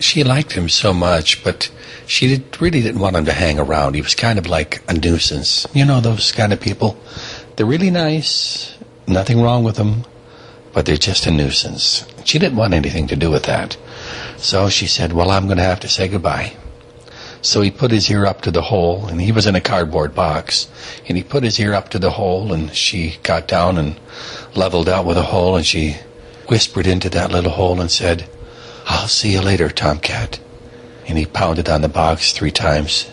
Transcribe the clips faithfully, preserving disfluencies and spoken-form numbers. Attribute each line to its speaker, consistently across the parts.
Speaker 1: she liked him so much, but she did, really didn't want him to hang around. He was kind of like a nuisance. You know, those kind of people. They're really nice, nothing wrong with them, but they're just a nuisance. She didn't want anything to do with that. So she said, well, I'm going to have to say goodbye. So he put his ear up to the hole, and he was in a cardboard box, and he put his ear up to the hole, and she got down and leveled out with a hole, and she whispered into that little hole and said, I'll see you later, Tomcat. And he pounded on the box three times.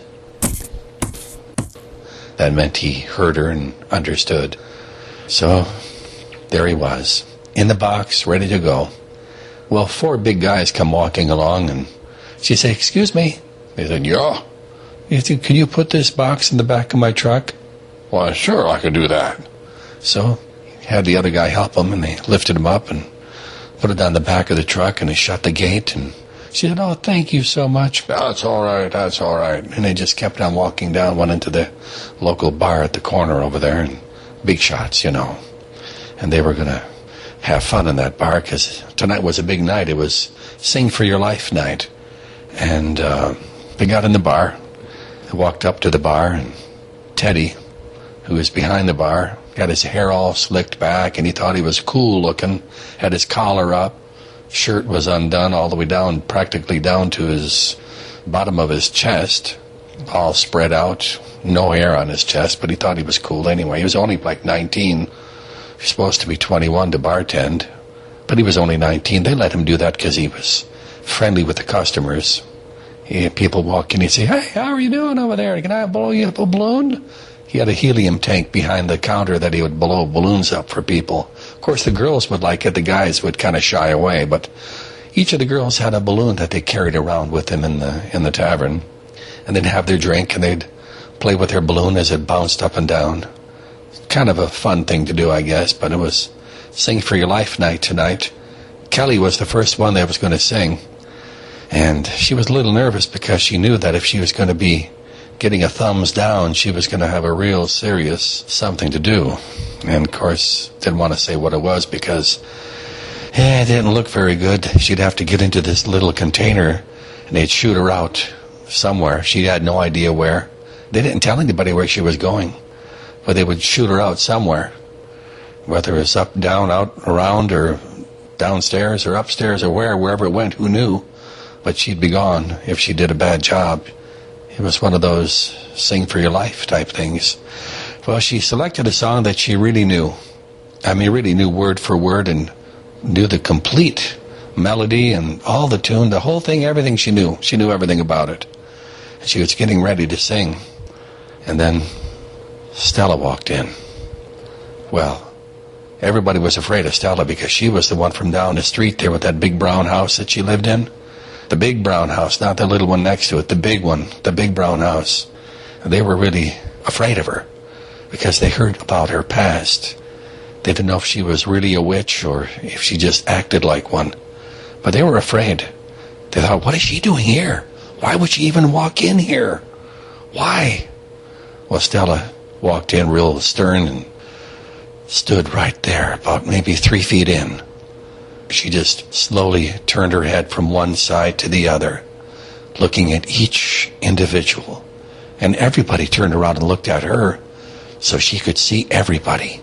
Speaker 1: That meant he heard her and understood. So there he was, in the box, ready to go. Well, four big guys come walking along, and she said, excuse me. They said, yeah. He said, can you put this box in the back of my truck? Well, sure, I could do that. So he had the other guy help him, and they lifted him up and put it on the back of the truck, and they shut the gate, and she said, oh, thank you so much. That's all right, that's all right. And they just kept on walking down, went into the local bar at the corner over there, and big shots, you know. And they were going to have fun in that bar, because tonight was a big night. It was Sing for Your Life night. And uh, they got in the bar. They walked up to the bar, and Teddy, who was behind the bar, got his hair all slicked back, and he thought he was cool looking, had his collar up, shirt was undone all the way down, practically down to his bottom of his chest, all spread out, no hair on his chest, but he thought he was cool anyway. He was only like nineteen. He's supposed to be twenty-one to bartend, but he was only nineteen. They let him do that because he was friendly with the customers. He had people walk in, he'd say, hey, how are you doing over there? Can I blow you up a balloon? He had a helium tank behind the counter that he would blow balloons up for people. Of course, the girls would like it. The guys would kind of shy away, but each of the girls had a balloon that they carried around with them in the in the tavern, and they'd have their drink, and they'd play with their balloon as it bounced up and down. Kind of a fun thing to do, I guess, but it was Sing for Your Life night tonight. Kelly was the first one that was going to sing, and she was a little nervous because she knew that if she was going to be getting a thumbs down, she was going to have a real serious something to do. And, of course, didn't want to say what it was because eh, it didn't look very good. She'd have to get into this little container, and they'd shoot her out somewhere. She had no idea where. They didn't tell anybody where she was going, but they would shoot her out somewhere, whether it was up, down, out, around, or downstairs, or upstairs, or where, wherever it went, who knew? But she'd be gone if she did a bad job. It was one of those Sing for Your Life type things. Well, she selected a song that she really knew. I mean, really knew word for word and knew the complete melody and all the tune, the whole thing, everything she knew. She knew everything about it. And she was getting ready to sing. And then Stella walked in. Well, everybody was afraid of Stella because she was the one from down the street there with that big brown house that she lived in. The big brown house, not the little one next to it, the big one, the big brown house. And they were really afraid of her because they heard about her past. They didn't know if she was really a witch or if she just acted like one. But they were afraid. They thought, what is she doing here? Why would she even walk in here? Why? Well, Stella walked in real stern and stood right there, about maybe three feet in. She just slowly turned her head from one side to the other, looking at each individual. And everybody turned around and looked at her so she could see everybody.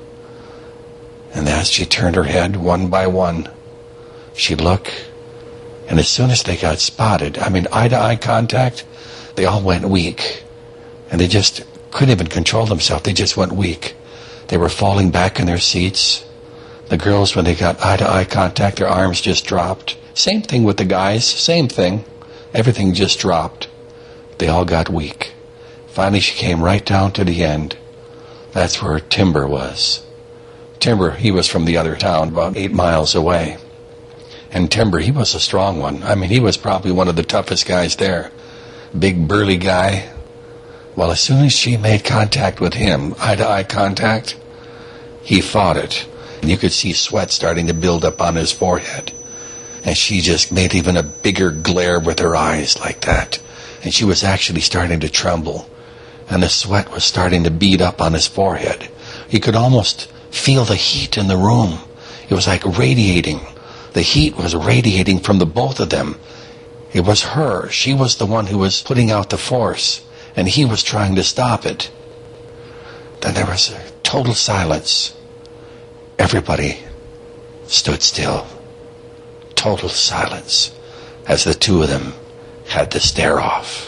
Speaker 1: And as she turned her head one by one, she'd look, and as soon as they got spotted, I mean, eye-to-eye contact, they all went weak. And they just couldn't even control themselves. They just went weak. They were falling back in their seats. The girls, when they got eye-to-eye contact, their arms just dropped. Same thing with the guys, same thing. Everything just dropped. They all got weak. Finally, she came right down to the end. That's where Timber was. Timber, he was from the other town, about eight miles away. And Timber, he was a strong one. I mean, he was probably one of the toughest guys there. Big, burly guy. Well, as soon as she made contact with him, eye-to-eye contact, he fought it. And you could see sweat starting to build up on his forehead. And she just made even a bigger glare with her eyes like that. And she was actually starting to tremble. And the sweat was starting to bead up on his forehead. You could almost feel the heat in the room. It was like radiating. The heat was radiating from the both of them. It was her. She was the one who was putting out the force, and he was trying to stop it. Then there was a total silence. Everybody stood still. Total silence as the two of them had the stare off.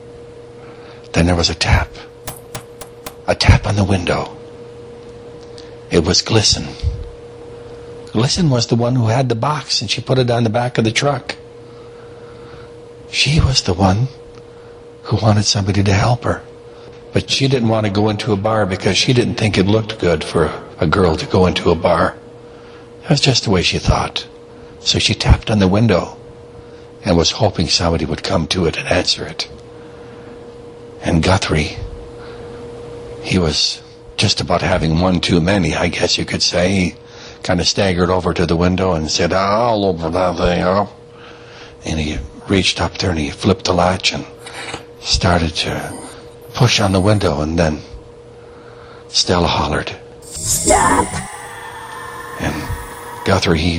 Speaker 1: Then there was a tap. A tap on the window. It was Glisson. Glisson was the one who had the box, and she put it on the back of the truck. She was the one who wanted somebody to help her. But she didn't want to go into a bar because she didn't think it looked good for a girl to go into a bar. That was just the way she thought. So she tapped on the window and was hoping somebody would come to it and answer it. And Guthrie, he was just about having one too many, I guess you could say. He kind of staggered over to the window and said, "I'll open that thing up." And he reached up there and he flipped the latch and started to push on the window, and then Stella hollered, "Stop!" And Guthrie, he...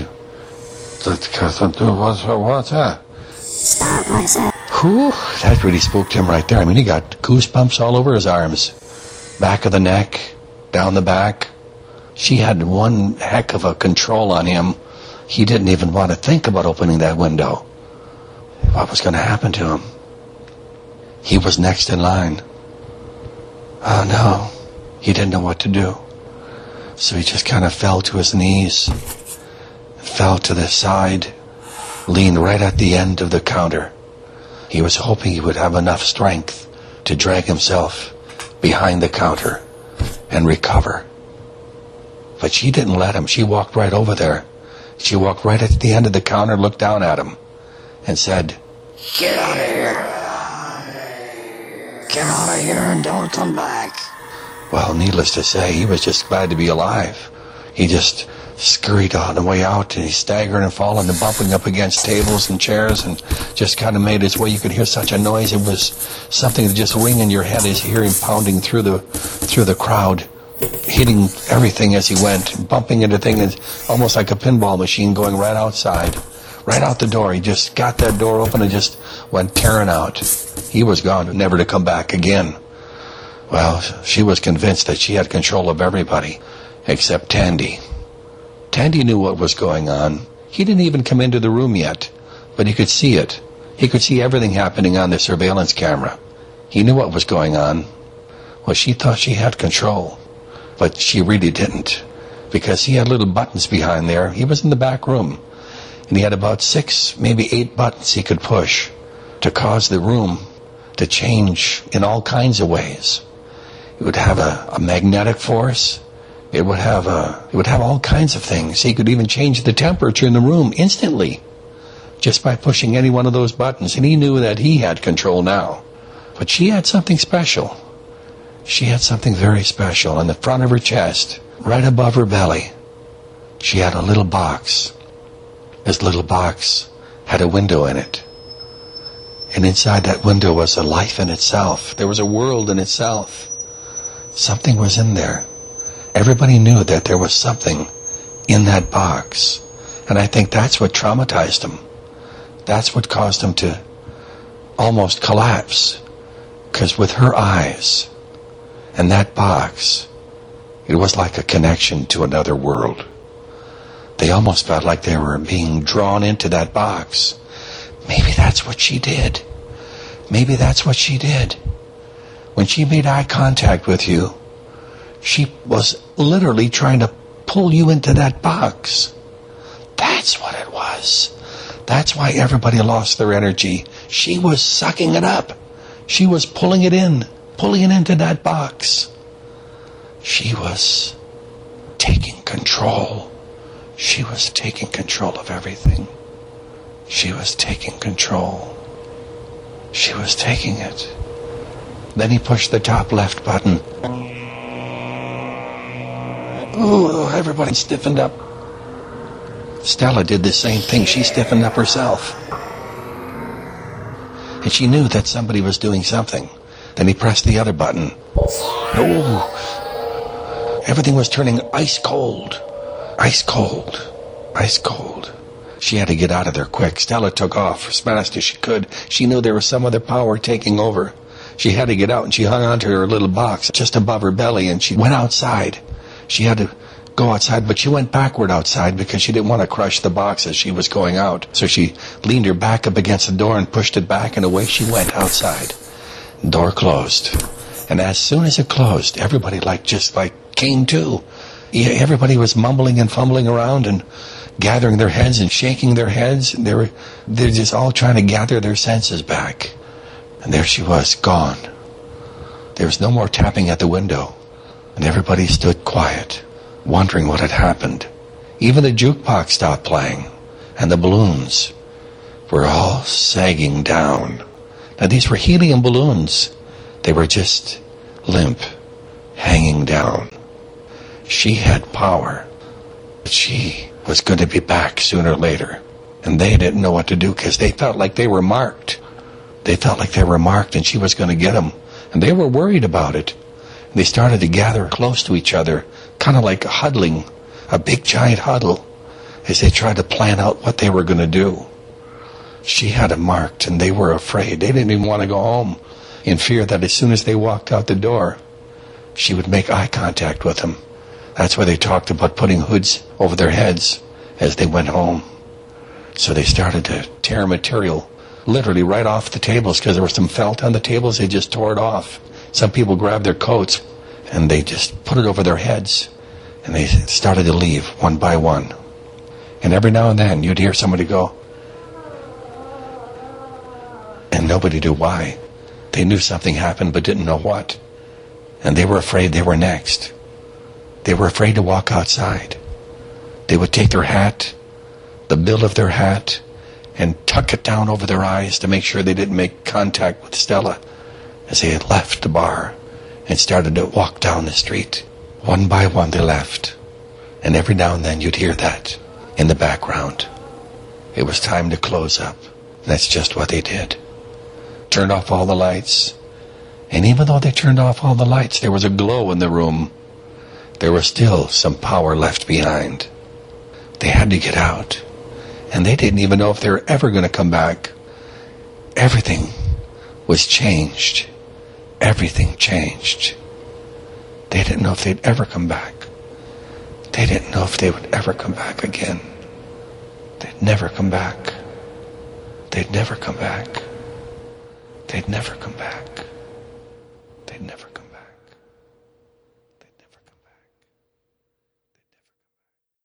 Speaker 1: What's, what's that? "Stop," I said. Whew, that really spooked him right there. I mean, he got goosebumps all over his arms. Back of the neck, down the back. She had one heck of a control on him. He didn't even want to think about opening that window. What was going to happen to him? He was next in line. Oh no, he didn't know what to do. So he just kind of fell to his knees, fell to the side, leaned right at the end of the counter. He was hoping he would have enough strength to drag himself behind the counter and recover. But she didn't let him. She walked right over there. She walked right at the end of the counter, looked down at him, and said, "Get out of here. Get out of here and don't come back." Well, needless to say, he was just glad to be alive. He just scurried on the way out, and he staggered and falling and bumping up against tables and chairs, and just kind of made his way. You could hear such a noise. It was something that just ring in your head as you hear him pounding through the through the crowd, hitting everything as he went, bumping into things, almost like a pinball machine going right outside, right out the door. He just got that door open and just went tearing out. He was gone, never to come back again. Well, she was convinced that she had control of everybody except Tandy. Tandy knew what was going on. He didn't even come into the room yet, but he could see it. He could see everything happening on the surveillance camera. He knew what was going on. Well, she thought she had control, but she really didn't, because he had little buttons behind there. He was in the back room, and he had about six, maybe eight buttons he could push to cause the room to change in all kinds of ways. It would have a, a magnetic force. It would have a, it would have all kinds of things. He could even change the temperature in the room instantly just by pushing any one of those buttons. And he knew that he had control now. But she had something special. She had something very special. On the front of her chest, right above her belly, she had a little box. This little box had a window in it. And inside that window was a life in itself. There was a world in itself. Something was in there. Everybody knew that there was something in that box. And I think that's what traumatized him. That's what caused him to almost collapse. Because with her eyes and that box, it was like a connection to another world. They almost felt like they were being drawn into that box. Maybe that's what she did. Maybe that's what she did. When she made eye contact with you, she was literally trying to pull you into that box. That's what it was. That's why everybody lost their energy. She was sucking it up. She was pulling it in, pulling it into that box. She was taking control. She was taking control of everything. She was taking control. She was taking it. Then he pushed the top left button. Ooh, everybody stiffened up. Stella did the same thing. She stiffened up herself. And she knew that somebody was doing something. Then he pressed the other button. Oh, everything was turning ice cold. Ice cold. Ice cold. She had to get out of there quick. Stella took off as fast as she could. She knew there was some other power taking over. She had to get out, and she hung onto her little box just above her belly, and she went outside. She had to go outside, but she went backward outside because she didn't want to crush the box as she was going out. So she leaned her back up against the door and pushed it back, and away she went outside. The door closed. And as soon as it closed, everybody like just like came to. Yeah, everybody was mumbling and fumbling around and gathering their heads and shaking their heads. They were they're just all trying to gather their senses back. And there she was, gone. There was no more tapping at the window. And everybody stood quiet, wondering what had happened. Even the jukebox stopped playing, and the balloons were all sagging down. Now these were helium balloons. They were just limp, hanging down. She had power, but she was going to be back sooner or later. And they didn't know what to do because they felt like they were marked. They felt like they were marked and she was going to get them. And they were worried about it. They started to gather close to each other, kind of like huddling, a big giant huddle, as they tried to plan out what they were going to do. She had them marked and they were afraid. They didn't even want to go home, in fear that as soon as they walked out the door, she would make eye contact with them. That's why they talked about putting hoods over their heads as they went home. So they started to tear material literally right off the tables, because there was some felt on the tables. They just tore it off. Some people grabbed their coats and they just put it over their heads, and they started to leave one by one. And every now and then you'd hear somebody go, and nobody knew why. They knew something happened but didn't know what. And they were afraid they were next. They were afraid to walk outside. They would take their hat, the bill of their hat, and tuck it down over their eyes to make sure they didn't make contact with Stella as they had left the bar and started to walk down the street. One by one they left. And every now and then you'd hear that in the background. It was time to close up. And that's just what they did. Turned off all the lights. And even though they turned off all the lights, there was a glow in the room. There was still some power left behind. They had to get out. And they didn't even know if they were ever going to come back. Everything was changed. Everything changed. They didn't know if they'd ever come back. They didn't know if they would ever come back again. They'd never come back. They'd never come back. They'd never come back. They'd never